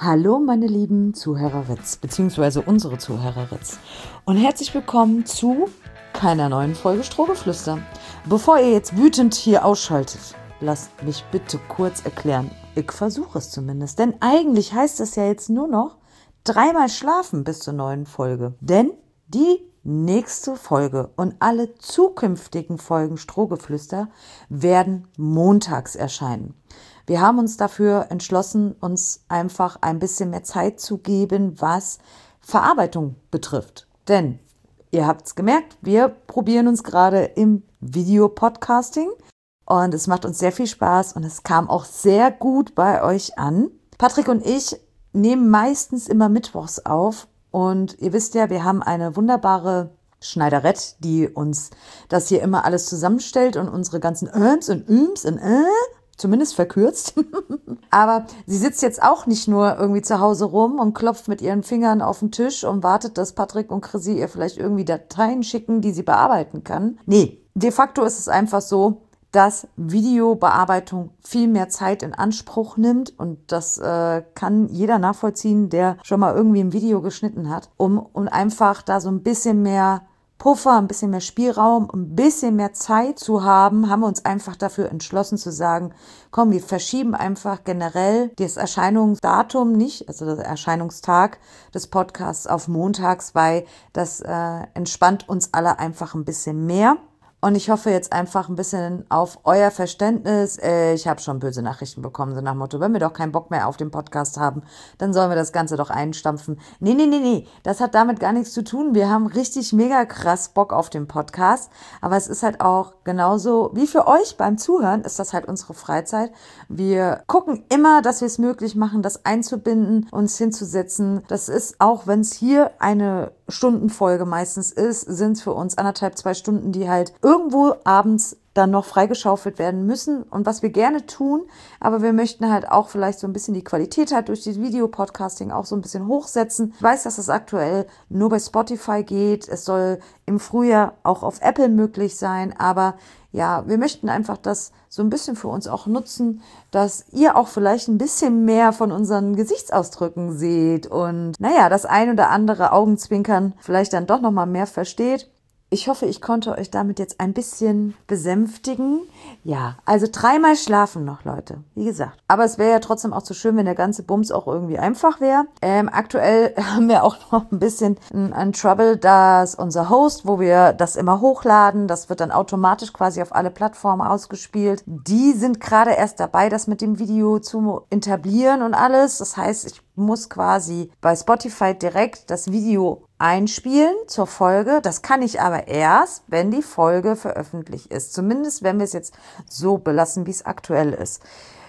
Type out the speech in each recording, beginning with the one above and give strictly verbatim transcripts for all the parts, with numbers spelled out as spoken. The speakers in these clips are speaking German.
Hallo meine lieben Zuhöreritz, beziehungsweise unsere Zuhöreritz und herzlich willkommen zu keiner neuen Folge Strohgeflüster. Bevor ihr jetzt wütend hier ausschaltet, lasst mich bitte kurz erklären. Ich versuche es zumindest, denn eigentlich heißt es ja jetzt nur noch dreimal schlafen bis zur neuen Folge. Denn die nächste Folge und alle zukünftigen Folgen Strohgeflüster werden montags erscheinen. Wir haben uns dafür entschlossen, uns einfach ein bisschen mehr Zeit zu geben, was Verarbeitung betrifft. Denn, ihr habt es gemerkt, wir probieren uns gerade im Videopodcasting und es macht uns sehr viel Spaß und es kam auch sehr gut bei euch an. Patrick und ich nehmen meistens immer mittwochs auf und ihr wisst ja, wir haben eine wunderbare Schneiderette, die uns das hier immer alles zusammenstellt und unsere ganzen Öms und Üms und äh, zumindest verkürzt. Aber sie sitzt jetzt auch nicht nur irgendwie zu Hause rum und klopft mit ihren Fingern auf den Tisch und wartet, dass Patrick und Chrissy ihr vielleicht irgendwie Dateien schicken, die sie bearbeiten kann. Nee, de facto ist es einfach so, dass Videobearbeitung viel mehr Zeit in Anspruch nimmt und das äh, kann jeder nachvollziehen, der schon mal irgendwie ein Video geschnitten hat, um, um einfach da so ein bisschen mehr Puffer, ein bisschen mehr Spielraum, ein bisschen mehr Zeit zu haben, haben wir uns einfach dafür entschlossen zu sagen, komm, wir verschieben einfach generell das Erscheinungsdatum nicht, also der Erscheinungstag des Podcasts auf montags, weil das äh, entspannt uns alle einfach ein bisschen mehr. Und ich hoffe jetzt einfach ein bisschen auf euer Verständnis. Ich habe schon böse Nachrichten bekommen, so nach dem Motto, wenn wir doch keinen Bock mehr auf den Podcast haben, dann sollen wir das Ganze doch einstampfen. Nee, nee, nee, nee, das hat damit gar nichts zu tun. Wir haben richtig mega krass Bock auf den Podcast. Aber es ist halt auch genauso wie für euch beim Zuhören, ist das halt unsere Freizeit. Wir gucken immer, dass wir es möglich machen, das einzubinden, uns hinzusetzen. Das ist, auch wenn es hier eine Stundenfolge meistens ist, sind es für uns anderthalb, zwei Stunden, die halt irgendwo abends dann noch freigeschaufelt werden müssen und was wir gerne tun, aber wir möchten halt auch vielleicht so ein bisschen die Qualität halt durch das Videopodcasting auch so ein bisschen hochsetzen. Ich weiß, dass es aktuell nur bei Spotify geht, es soll im Frühjahr auch auf Apple möglich sein, aber ja, wir möchten einfach das so ein bisschen für uns auch nutzen, dass ihr auch vielleicht ein bisschen mehr von unseren Gesichtsausdrücken seht und naja, das ein oder andere Augenzwinkern vielleicht dann doch nochmal mehr versteht. Ich hoffe, ich konnte euch damit jetzt ein bisschen besänftigen. Ja, also dreimal schlafen noch, Leute, wie gesagt. Aber es wäre ja trotzdem auch so schön, wenn der ganze Bums auch irgendwie einfach wäre. Ähm, aktuell haben wir auch noch ein bisschen ein Trouble, dass unser Host, wo wir das immer hochladen, das wird dann automatisch quasi auf alle Plattformen ausgespielt. Die sind gerade erst dabei, das mit dem Video zu etablieren und alles. Das heißt, ich muss quasi bei Spotify direkt das Video einspielen zur Folge. Das kann ich aber erst, wenn die Folge veröffentlicht ist. Zumindest, wenn wir es jetzt so belassen, wie es aktuell ist.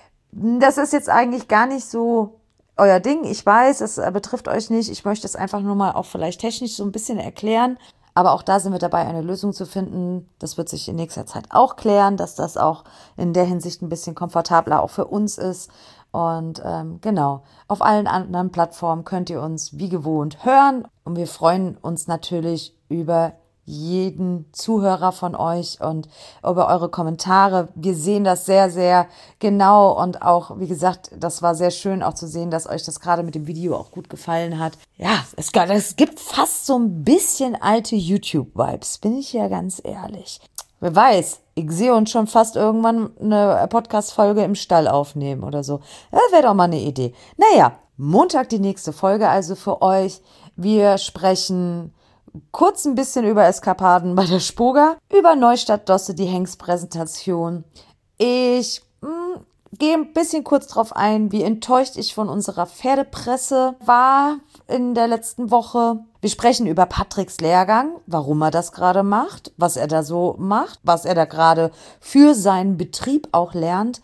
Das ist jetzt eigentlich gar nicht so euer Ding. Ich weiß, es betrifft euch nicht. Ich möchte es einfach nur mal auch vielleicht technisch so ein bisschen erklären. Aber auch da sind wir dabei, eine Lösung zu finden. Das wird sich in nächster Zeit auch klären, dass das auch in der Hinsicht ein bisschen komfortabler auch für uns ist. Und ähm, genau, auf allen anderen Plattformen könnt ihr uns wie gewohnt hören. Und wir freuen uns natürlich über jeden Zuhörer von euch und über eure Kommentare. Wir sehen das sehr, sehr genau und auch, wie gesagt, das war sehr schön auch zu sehen, dass euch das gerade mit dem Video auch gut gefallen hat. Ja, es, es gibt fast so ein bisschen alte YouTube-Vibes, bin ich ja ganz ehrlich. Wer weiß, ich sehe uns schon fast irgendwann eine Podcast-Folge im Stall aufnehmen oder so. Das wäre doch mal eine Idee. Naja, Montag die nächste Folge also für euch. Wir sprechen kurz ein bisschen über Eskapaden bei der Spoga, über Neustadt Dosse, die Hengstpräsentation. Ich mh, gehe ein bisschen kurz drauf ein, wie enttäuscht ich von unserer Pferdepresse war in der letzten Woche. Wir sprechen über Patricks Lehrgang, warum er das gerade macht, was er da so macht, was er da gerade für seinen Betrieb auch lernt.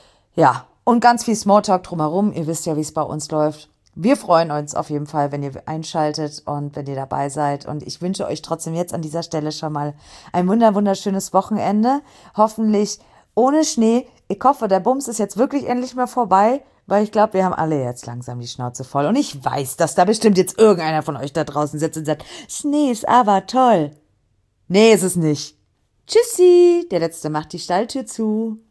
Ja, und ganz viel Smalltalk drumherum. Ihr wisst ja, wie es bei uns läuft. Wir freuen uns auf jeden Fall, wenn ihr einschaltet und wenn ihr dabei seid. Und ich wünsche euch trotzdem jetzt an dieser Stelle schon mal ein wunder wunderschönes Wochenende. Hoffentlich ohne Schnee. Ich hoffe, der Bums ist jetzt wirklich endlich mal vorbei, weil ich glaube, wir haben alle jetzt langsam die Schnauze voll. Und ich weiß, dass da bestimmt jetzt irgendeiner von euch da draußen sitzt und sagt, Schnee ist aber toll. Nee, ist es nicht. Tschüssi, der Letzte macht die Stalltür zu.